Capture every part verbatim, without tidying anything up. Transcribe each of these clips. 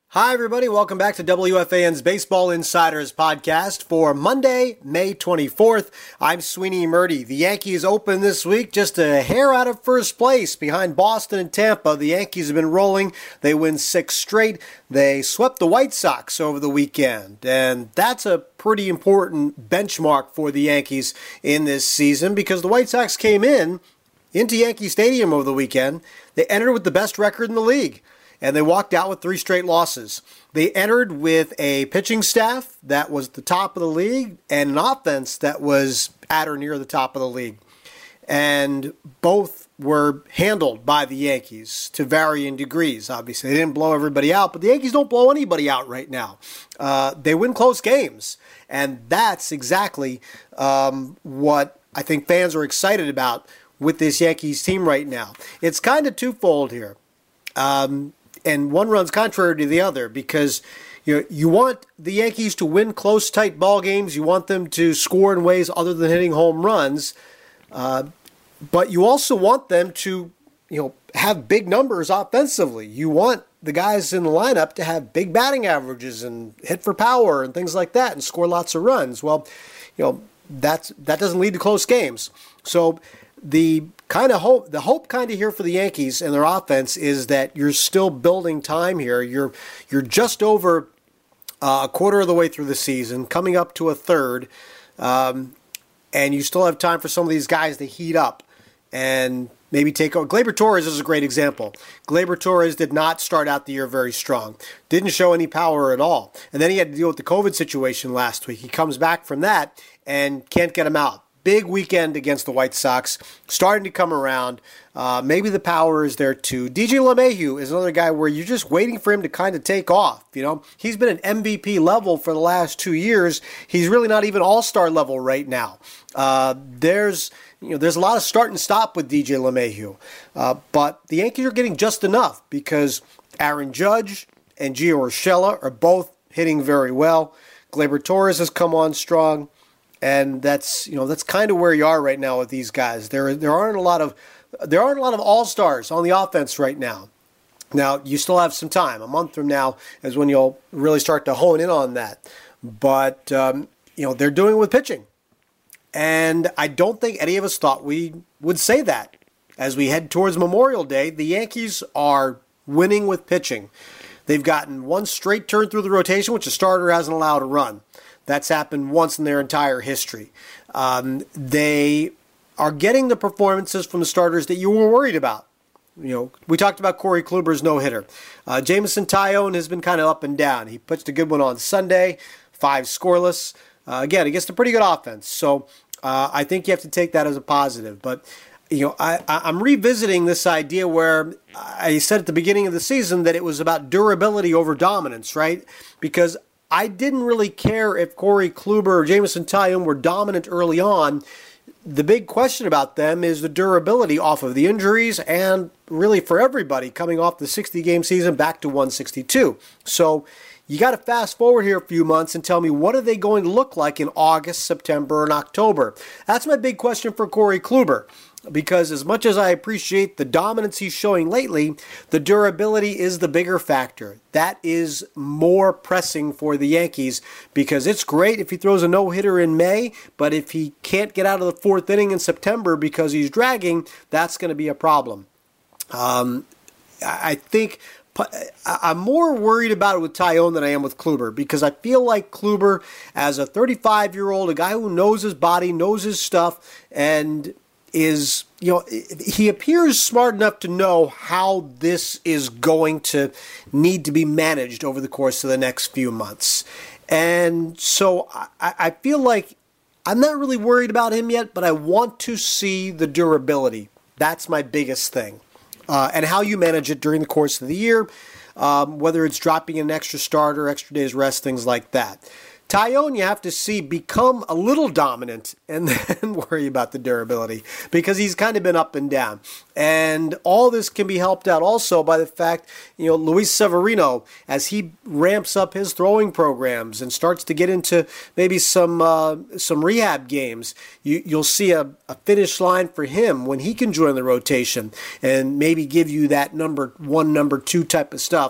Hi, everybody. Welcome back to W F A N's Baseball Insiders podcast for Monday, May twenty-fourth. I'm Sweeney Murdy. The Yankees open this week just a hair out of first place behind Boston and Tampa. The Yankees have been rolling. They win six straight. They swept the White Sox over the weekend, and that's a pretty important benchmark for the Yankees in this season because the White Sox came in into Yankee Stadium over the weekend. They entered with the best record in the league, and they walked out with three straight losses. They entered with a pitching staff that was the top of the league and an offense that was at or near the top of the league. And both were handled by the Yankees to varying degrees. Obviously, they didn't blow everybody out, but the Yankees don't blow anybody out right now. Uh, they win close games, and that's exactly um, what I think fans are excited about with this Yankees team right now. It's kind of twofold here. Um, And one runs contrary to the other because you know, you want the Yankees to win close, tight ball games. You want them to score in ways other than hitting home runs. Uh, but you also want them to you know, have big numbers offensively. You want the guys in the lineup to have big batting averages and hit for power and things like that and score lots of runs. Well, you know that's, that doesn't lead to close games. So the kind of hope, the hope kind of here for the Yankees and their offense is that you're still building time here. You're you're just over uh, a quarter of the way through the season, coming up to a third, um, and you still have time for some of these guys to heat up and maybe take over. Gleyber Torres is a great example. Gleyber Torres did not start out the year very strong. Didn't show any power at all. And then he had to deal with the COVID situation last week. He comes back from that and can't get him out. Big weekend against the White Sox, starting to come around. Uh, maybe the power is there too. D J LeMahieu is another guy where you're just waiting for him to kind of take off. You know, he's been at M V P level for the last two years. He's really not even all-star level right now. Uh, there's you know there's a lot of start and stop with D J LeMahieu, uh, but the Yankees are getting just enough because Aaron Judge and Gio Urshela are both hitting very well. Gleyber Torres has come on strong. And that's you know that's kind of where you are right now with these guys. There there aren't a lot of there aren't a lot of all-stars on the offense right now. Now you still have some time. A month from now is when you'll really start to hone in on that. But um, you know they're doing it with pitching, and I don't think any of us thought we would say that as we head towards Memorial Day. The Yankees are winning with pitching. They've gotten one straight turn through the rotation, which a starter hasn't allowed a run. That's happened once in their entire history. Um, they are getting the performances from the starters that you were worried about. You know, we talked about Corey Kluber's no-hitter. Uh, Jameson Taillon has been kind of up and down. He pitched a good one on Sunday, five scoreless. Uh, again, against a pretty good offense. So uh, I think you have to take that as a positive. But you know, I, I'm revisiting this idea where I said at the beginning of the season that it was about durability over dominance, right? Because I didn't really care if Corey Kluber or Jameson Taillon were dominant early on. The big question about them is the durability off of the injuries and really for everybody coming off the sixty-game season back to one sixty-two. So you got to fast forward here a few months and tell me what are they going to look like in August, September, and October. That's my big question for Corey Kluber. Because as much as I appreciate the dominance he's showing lately, the durability is the bigger factor. That is more pressing for the Yankees because it's great if he throws a no-hitter in May, but if he can't get out of the fourth inning in September because he's dragging, that's going to be a problem. Um, I think I'm more worried about it with Taillon than I am with Kluber because I feel like Kluber, as a thirty-five-year-old, a guy who knows his body, knows his stuff, and is, you know, he appears smart enough to know how this is going to need to be managed over the course of the next few months. And so I, I feel like I'm not really worried about him yet, but I want to see the durability. That's my biggest thing. Uh, and how you manage it during the course of the year, um, whether it's dropping an extra starter, extra days rest, things like that. Taillon, you have to see become a little dominant and then worry about the durability because he's kind of been up and down. And all this can be helped out also by the fact, you know, Luis Severino, as he ramps up his throwing programs and starts to get into maybe some uh, some rehab games, you, you'll see a, a finish line for him when he can join the rotation and maybe give you that number one, number two type of stuff.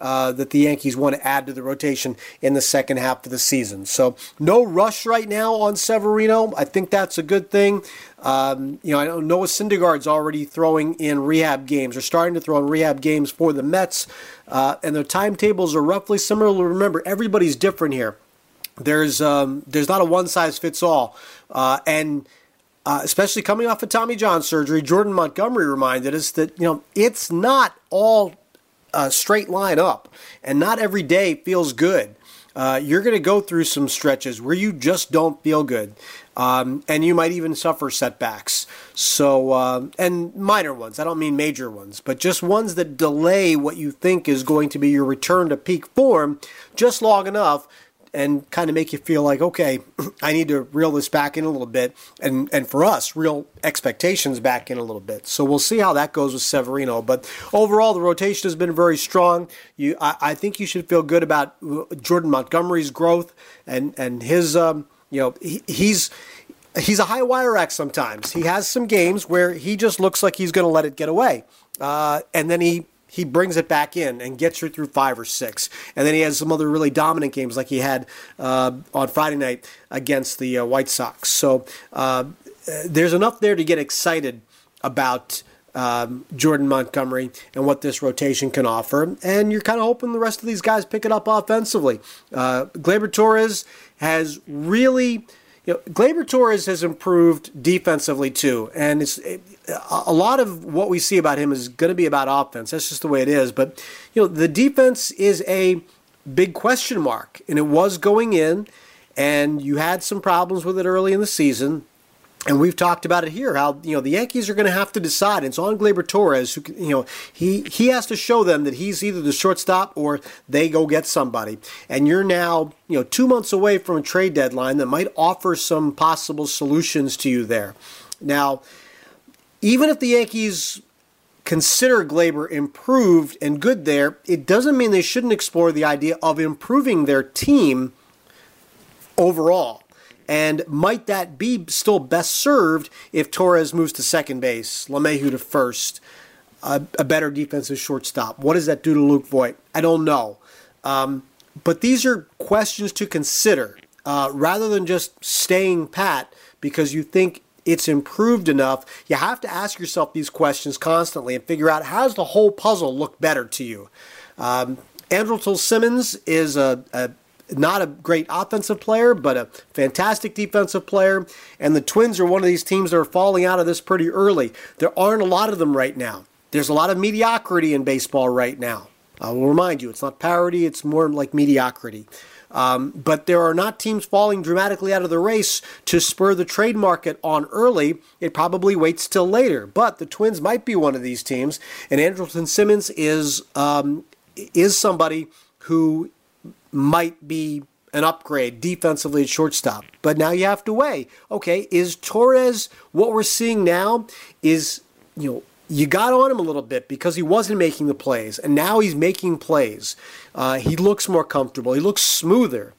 uh, that the Yankees want to add to the rotation in the second half of the season. So no rush right now on Severino. I think that's a good thing. Um, you know, I know Noah Syndergaard's already throwing in rehab games, or starting to throw in rehab games for the Mets, uh, and their timetables are roughly similar. Remember, everybody's different here. There's um, there's not a one-size-fits-all, uh, and uh, especially coming off of Tommy John surgery, Jordan Montgomery reminded us that, you know, it's not all a straight line up, and not every day feels good. Uh, you're going to go through some stretches where you just don't feel good, um, and you might even suffer setbacks. So, uh, and minor ones. I don't mean major ones, but just ones that delay what you think is going to be your return to peak form just long enough, and kind of make you feel like, okay, I need to reel this back in a little bit, and, and for us, reel expectations back in a little bit. So we'll see how that goes with Severino. But overall, the rotation has been very strong. You, I, I think you should feel good about Jordan Montgomery's growth, and and his, um, you know, he, he's he's a high wire act sometimes. He has some games where he just looks like he's going to let it get away, uh, and then he. He brings it back in and gets her through five or six. And then he has some other really dominant games like he had uh, on Friday night against the uh, White Sox. So uh, there's enough there to get excited about um, Jordan Montgomery and what this rotation can offer. And you're kind of hoping the rest of these guys pick it up offensively. Uh, Gleyber Torres has really... You know, Gleyber Torres has improved defensively too, and it's it, a lot of what we see about him is going to be about offense. That's just the way it is. But you know, the defense is a big question mark, and it was going in, and you had some problems with it early in the season. And we've talked about it here, how, you know, the Yankees are going to have to decide. It's on Gleyber Torres, who, you know, he, he has to show them that he's either the shortstop or they go get somebody. And you're now, you know, two months away from a trade deadline that might offer some possible solutions to you there. Now, even if the Yankees consider Gleyber improved and good there, it doesn't mean they shouldn't explore the idea of improving their team overall. And might that be still best served if Torres moves to second base, LeMahieu to first, a, a better defensive shortstop? What does that do to Luke Voit? I don't know. Um, but these are questions to consider uh, rather than just staying pat because you think it's improved enough. You have to ask yourself these questions constantly and figure out, how does the whole puzzle look better to you? Um, Andrelton Simmons is a, a not a great offensive player, but a fantastic defensive player. And the Twins are one of these teams that are falling out of this pretty early. There aren't a lot of them right now. There's a lot of mediocrity in baseball right now. I will remind you, it's not parity, it's more like mediocrity. Um, but there are not teams falling dramatically out of the race to spur the trade market on early. It probably waits till later. But the Twins might be one of these teams. And Andrelton Simmons is um, is somebody who might be an upgrade defensively at shortstop. But now you have to weigh, okay, is Torres, what we're seeing now is, you know, you got on him a little bit because he wasn't making the plays, and now he's making plays. Uh, he looks more comfortable. He looks smoother.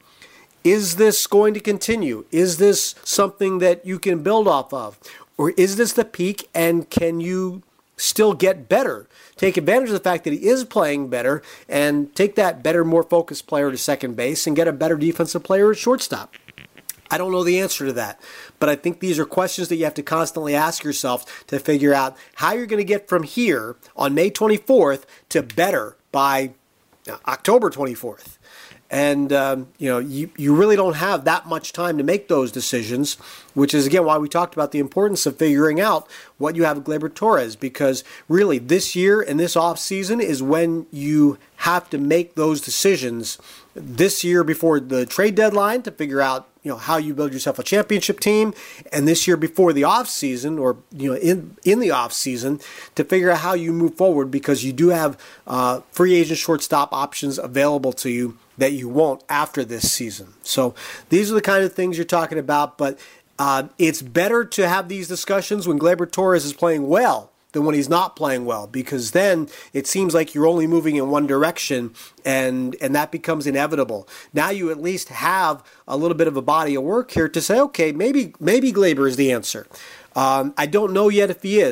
Is this going to continue? Is this something that you can build off of? Or is this the peak, and can you still get better? Take advantage of the fact that he is playing better and take that better, more focused player to second base and get a better defensive player at shortstop. I don't know the answer to that, but I think these are questions that you have to constantly ask yourself to figure out how you're going to get from here on May twenty-fourth to better by October twenty-fourth. And, um, you know, you, you really don't have that much time to make those decisions, which is, again, why we talked about the importance of figuring out what you have with Gleyber Torres, because really this year and this offseason is when you have to make those decisions this year before the trade deadline to figure out, you know, how you build yourself a championship team, and this year before the offseason, or, you know, in in the offseason to figure out how you move forward, because you do have uh, free agent shortstop options available to you that you won't after this season. So these are the kind of things you're talking about, but uh, it's better to have these discussions when Gleyber Torres is playing well than when he's not playing well, because then it seems like you're only moving in one direction, and and that becomes inevitable. Now you at least have a little bit of a body of work here to say, okay, maybe maybe Gleyber is the answer. Um, I don't know yet if he is,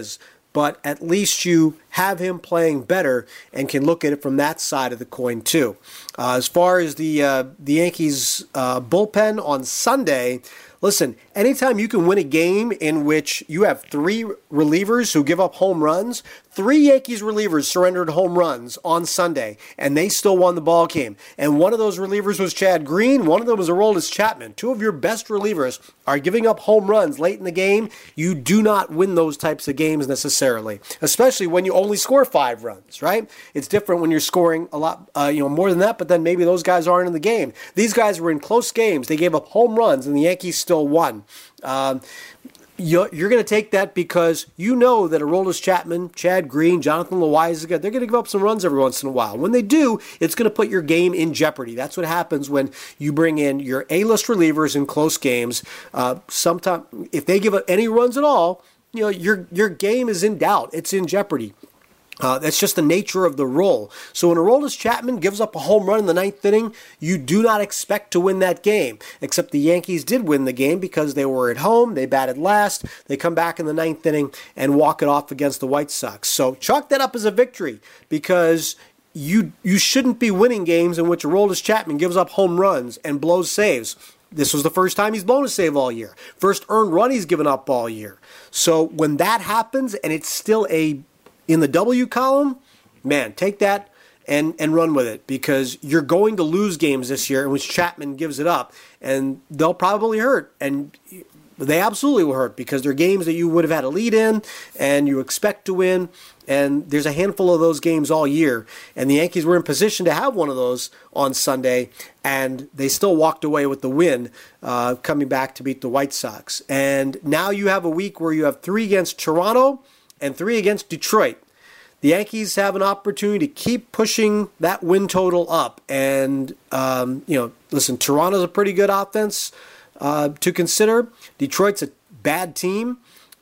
but at least you have him playing better and can look at it from that side of the coin too. Uh, as far as the uh, the Yankees uh, bullpen on Sunday, listen, anytime you can win a game in which you have three relievers who give up home runs, three Yankees relievers surrendered home runs on Sunday, and they still won the ball game. And one of those relievers was Chad Green. One of them was Aroldis Chapman. Two of your best relievers are giving up home runs late in the game. You do not win those types of games necessarily, especially when you only score five runs, right? It's different when you're scoring a lot, uh, you know, more than that, but then maybe those guys aren't in the game. These guys were in close games. They gave up home runs, and the Yankees still won. Um, You're, you're going to take that because you know that Aroldis Chapman, Chad Green, Jonathan Loaiza, they're going to give up some runs every once in a while. When they do, it's going to put your game in jeopardy. That's what happens when you bring in your A-list relievers in close games. Uh, Sometimes, if they give up any runs at all, you know your your game is in doubt. It's in jeopardy. Uh, that's just the nature of the role. So when Aroldis Chapman gives up a home run in the ninth inning, you do not expect to win that game. Except the Yankees did win the game because they were at home, they batted last, they come back in the ninth inning and walk it off against the White Sox. So chalk that up as a victory because you you shouldn't be winning games in which Aroldis Chapman gives up home runs and blows saves. This was the first time he's blown a save all year. First earned run he's given up all year. So when that happens and it's still a in the W column, man, take that and, and run with it because you're going to lose games this year in which Chapman gives it up, and they'll probably hurt. And they absolutely will hurt because they're games that you would have had a lead in and you expect to win, and there's a handful of those games all year. And the Yankees were in position to have one of those on Sunday, and they still walked away with the win, uh, coming back to beat the White Sox. And now you have a week where you have three against Toronto and three against Detroit. The Yankees have an opportunity to keep pushing that win total up. And, um, you know, listen, Toronto's a pretty good offense uh, to consider. Detroit's a bad team,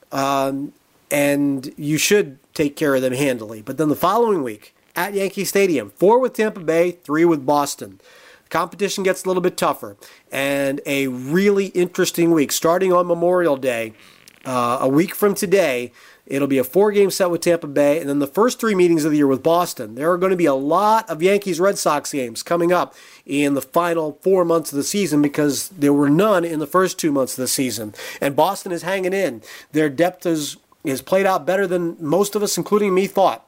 um, and you should take care of them handily. But then the following week at Yankee Stadium, four with Tampa Bay, three with Boston. Competition gets a little bit tougher. And a really interesting week starting on Memorial Day, uh, a week from today. It'll be a four-game set with Tampa Bay, and then the first three meetings of the year with Boston. There are going to be a lot of Yankees-Red Sox games coming up in the final four months of the season because there were none in the first two months of the season. And Boston is hanging in. Their depth is, is played out better than most of us, including me, thought.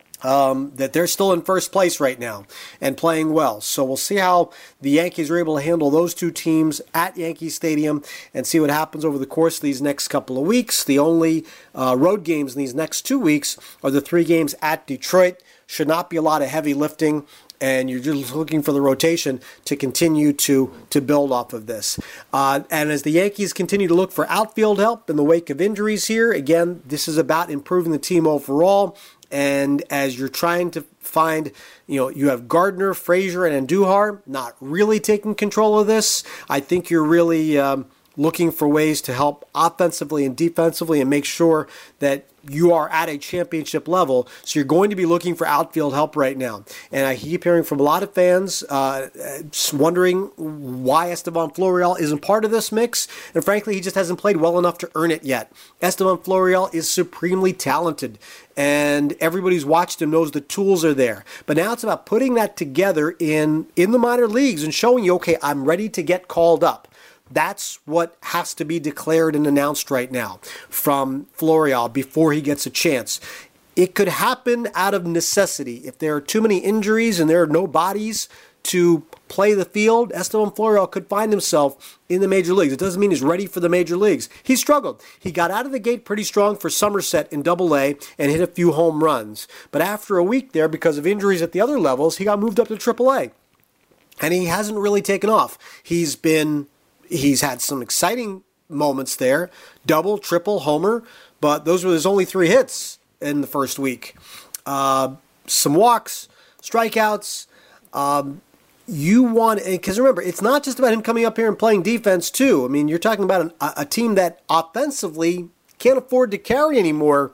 Um, that they're still in first place right now and playing well. So we'll see how the Yankees are able to handle those two teams at Yankee Stadium and see what happens over the course of these next couple of weeks. The only uh, road games in these next two weeks are the three games at Detroit. Should not be a lot of heavy lifting, and you're just looking for the rotation to continue to, to build off of this. Uh, and as the Yankees continue to look for outfield help in the wake of injuries here, again, this is about improving the team overall. And as you're trying to find, you know, you have Gardner, Frazier, and Andujar not really taking control of this. I think you're really um, looking for ways to help offensively and defensively and make sure that you are at a championship level. So you're going to be looking for outfield help right now. And I keep hearing from a lot of fans uh, wondering why Esteban Florial isn't part of this mix. And frankly, he just hasn't played well enough to earn it yet. Esteban Florial is supremely talented, and everybody's watched him knows the tools are there. But now it's about putting that together in, in the minor leagues and showing you, okay, I'm ready to get called up. That's what has to be declared and announced right now from Florial before he gets a chance. It could happen out of necessity. If there are too many injuries and there are no bodies to play the field, Esteban Florial could find himself in the major leagues. It doesn't mean he's ready for the major leagues. He struggled. He got out of the gate pretty strong for Somerset in Double A and hit a few home runs. But after a week there, because of injuries at the other levels, he got moved up to Triple A. And he hasn't really taken off. He's been... He's had some exciting moments there, double, triple, homer, but those were his only three hits in the first week. Uh, some walks, strikeouts. Um, you want, because remember, it's not just about him coming up here and playing defense too. I mean, you're talking about an, a, a team that offensively can't afford to carry any more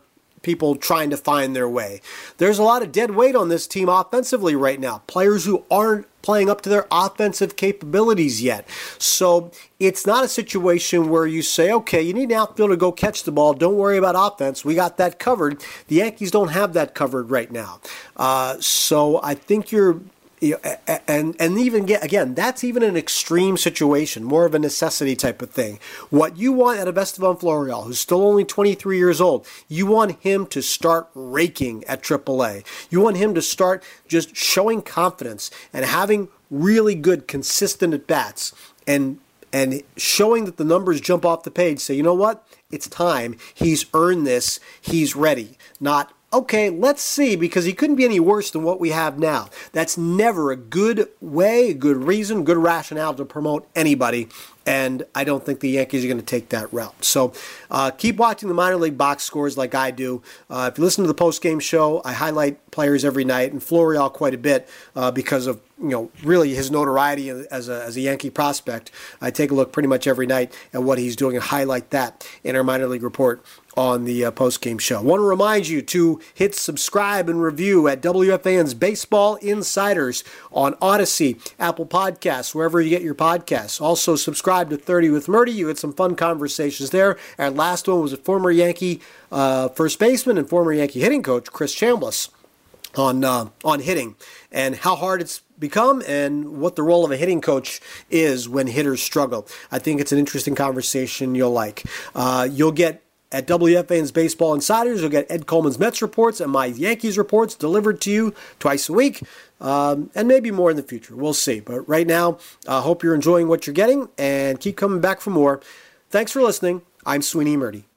people trying to find their way. There's a lot of dead weight on this team offensively right now. Players who aren't playing up to their offensive capabilities yet. So it's not a situation where you say, okay, you need an outfielder to go catch the ball. Don't worry about offense. We got that covered. The Yankees don't have that covered right now. Uh, so I think you're You know, and and even get again, that's even an extreme situation, more of a necessity type of thing. What you want out of Estevan Florial, who's still only twenty-three years old, you want him to start raking at triple A. You want him to start just showing confidence and having really good, consistent at bats, and and showing that the numbers jump off the page. Say, you know what? It's time. He's earned this. He's ready. Not, okay, let's see, because he couldn't be any worse than what we have now. That's never a good way, a good reason, good rationale to promote anybody, and I don't think the Yankees are going to take that route. So uh, keep watching the minor league box scores like I do. Uh, if you listen to the post-game show, I highlight players every night, and Florial quite a bit uh, because of, you know, really his notoriety as a, as a Yankee prospect. I take a look pretty much every night at what he's doing and highlight that in our minor league report on the uh, post-game show. I want to remind you to hit subscribe and review at W F A N's Baseball Insiders on Odyssey, Apple Podcasts, wherever you get your podcasts. Also, subscribe to thirty with Murdy. You had some fun conversations there. Our last one was a former Yankee uh, first baseman and former Yankee hitting coach, Chris Chambliss, on uh, on hitting and how hard it's become and what the role of a hitting coach is when hitters struggle. I think it's an interesting conversation you'll like. Uh, you'll get at W F A N's Baseball Insiders, you'll get Ed Coleman's Mets reports and my Yankees reports delivered to you twice a week, um, and maybe more in the future. We'll see. But right now, I uh, hope you're enjoying what you're getting and keep coming back for more. Thanks for listening. I'm Sweeney Murdy.